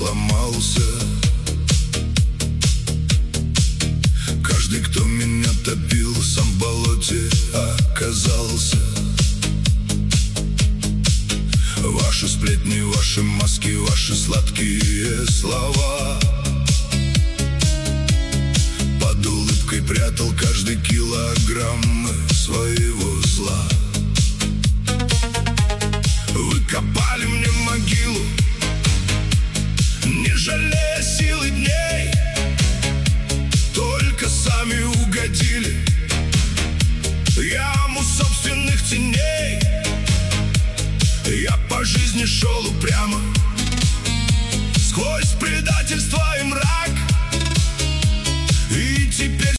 сломался. Каждый, кто меня топил, сам в болоте оказался. Ваши сплетни, ваши маски, ваши сладкие слова. Под улыбкой прятал каждый килограмм своего зла. Вы копали мне могилу, не жалея сил и дней, только сами угодили в яму собственных теней. Я по жизни шел упрямо, сквозь предательство и мрак.